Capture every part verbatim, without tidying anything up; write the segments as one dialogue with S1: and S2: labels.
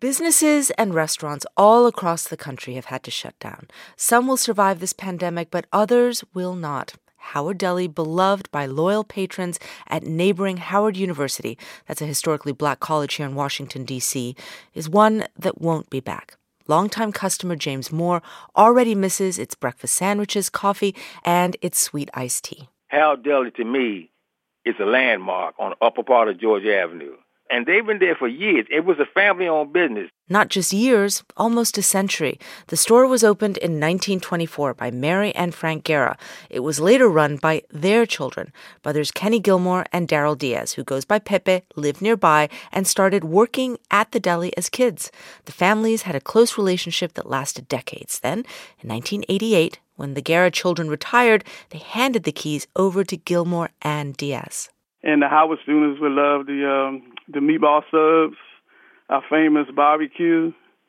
S1: Businesses and restaurants all across the country have had to shut down. Some will survive this pandemic, but others will not. Howard Deli, beloved by loyal patrons at neighboring Howard University, that's a historically black college here in Washington, D C, is one that won't be back. Longtime customer James Moore already misses its breakfast sandwiches, coffee, and its sweet iced tea.
S2: Howard Deli, to me, is a landmark on the upper part of Georgia Avenue. And they've been there for years. It was a family-owned business.
S1: Not just years, almost a century. The store was opened in nineteen twenty-four by Mary and Frank Guerra. It was later run by their children, brothers Kenny Gilmore and Daryl Diaz, who goes by Pepe, lived nearby, and started working at the deli as kids. The families had a close relationship that lasted decades. Then, in nineteen eighty-eight, when the Guerra children retired, they handed the keys over to Gilmore and Diaz.
S3: And the Howard students would love the um, the meatball subs, our famous barbecue,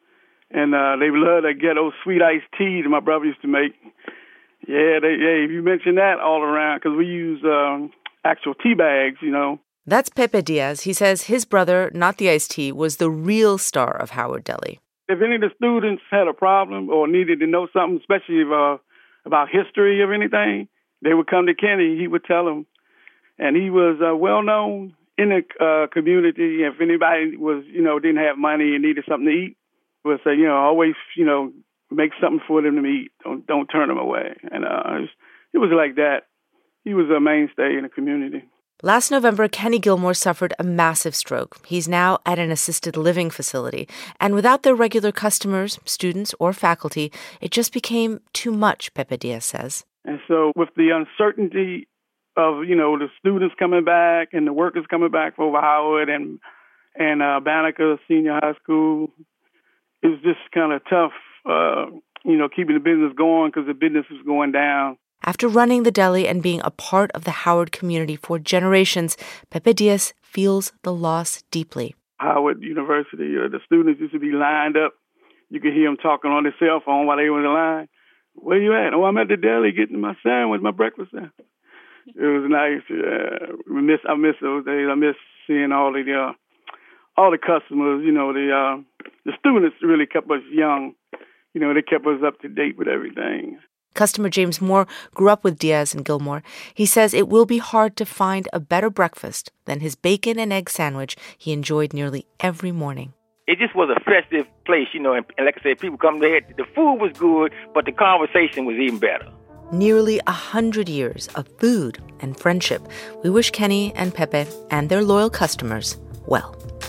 S3: and uh, they would love that ghetto sweet iced tea that my brother used to make. Yeah, they, yeah. If you mention that all around, because we use um, actual tea bags, you know.
S1: That's Pepe Diaz. He says his brother, not the iced tea, was the real star of Howard Deli.
S3: If any of the students had a problem or needed to know something, especially if, uh, about history of anything, they would come to Kenny. He would tell them. And he was uh, well-known in the uh, community. If anybody was, you know, didn't have money and needed something to eat, would say, you know, always, you know, make something for them to eat. Don't don't turn them away. And uh, it, was, it was like that. He was a mainstay in the community.
S1: Last November, Kenny Gilmore suffered a massive stroke. He's now at an assisted living facility. And without their regular customers, students, or faculty, it just became too much, Pepe Diaz says.
S3: And so with the uncertainty of, you know, the students coming back and the workers coming back for Howard and and uh, Banneker Senior High School, it was just kind of tough, uh, you know, keeping the business going because the business was going down.
S1: After running the deli and being a part of the Howard community for generations, Pepe Diaz feels the loss deeply.
S3: Howard University, uh, the students used to be lined up. You could hear them talking on their cell phone while they were in the line. Where you at? Oh, I'm at the deli getting my sandwich, my breakfast sandwich. It was nice. Uh, we miss. I miss those days. I miss seeing all the uh, all the customers. You know, the uh, the students really kept us young. You know, they kept us up to date with everything.
S1: Customer James Moore grew up with Diaz and Gilmore. He says it will be hard to find a better breakfast than his bacon and egg sandwich he enjoyed nearly every morning.
S2: It just was a festive place, you know, and, and like I said, people come there. The food was good, but the conversation was even better.
S1: Nearly a hundred years of food and friendship. We wish Kenny and Pepe and their loyal customers well.